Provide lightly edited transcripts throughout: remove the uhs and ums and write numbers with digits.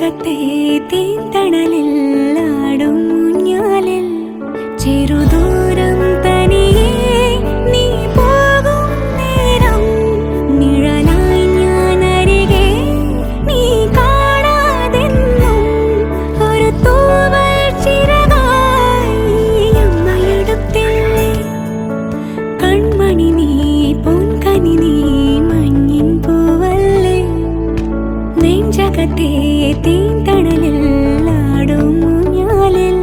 നെഞ്ചകത്തെ തീന്തണലിൽ ആടും ഊഞ്ഞാലിൽ ചെറുദൂരം തനിയെ നീ പോകും നേരം നിഴലായി ഞാൻ അരികെ നീ കാണാതെന്നും ഒരു തൂവൽ ചിറകായി അമ്മയെടുത്തില്ലേ കൺമണി നീ പൊൻകനി നീ മഞ്ഞിൻ പൂവല്ലേ നെഞ്ചകത്തെ തീന്തണലിൽ ആടും ഊഞ്ഞാലിൽ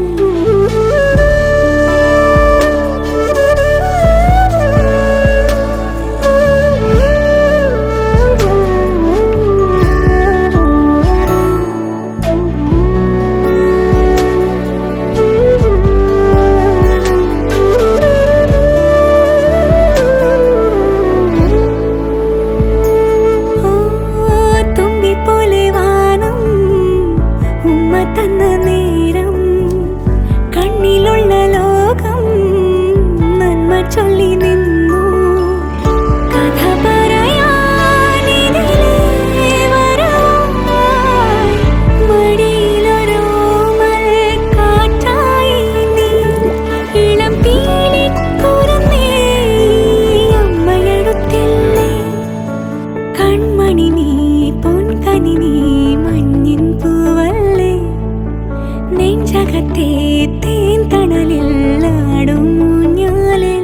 തന്ന നേരം കണ്ണിലുള്ള ലോകം നന്മ ചൊല്ലി നിന്നു കഥ പറയാനിതിലേ വരവായി മടിയിലൊരോമൽ കാറ്റായി നീ ഇളം പീലിക്കുരുന്നേ അമ്മയെടുത്തില്ലേ കൺമണി നീ പൊൻകനി നീ മഞ്ഞിൻ പൂവല്ലേ നെഞ്ചകത്തെ തീന്തണലിൽ ആടും ഊഞ്ഞാലിൽ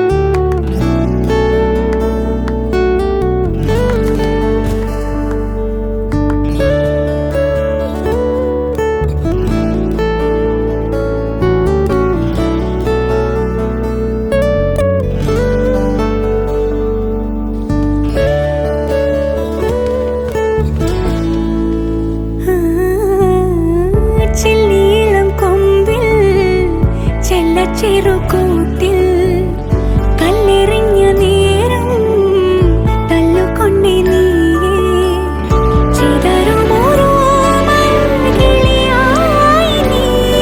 ചെറുകൂട്ടിൽ കല്ലെറിഞ്ഞ നേരം തല്ലുകൊണ്ടേ നീയേ ചിതറുമോരോ മൽകിളിയായി നീ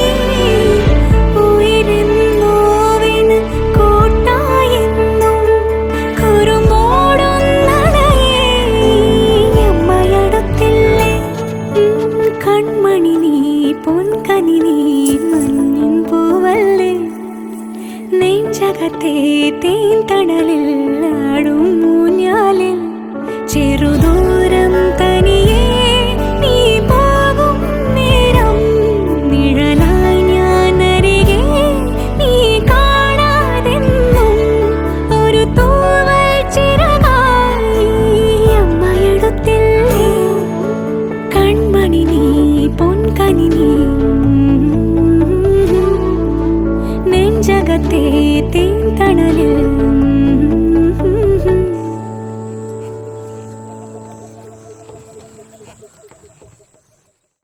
ഉയരുന്നോവിന് കൂട്ടായെന്നും കുറുമോടുന്നടയേ അമ്മയടുത്തില്ലേ കൺമണി നീ പൊൻകനി നീ മഞ്ഞിൻ പൂവല്ലേ നെഞ്ചകത്തെ തീന്തണലിൽ ആടും ഊഞ്ഞാലിൽ ചെറുതോ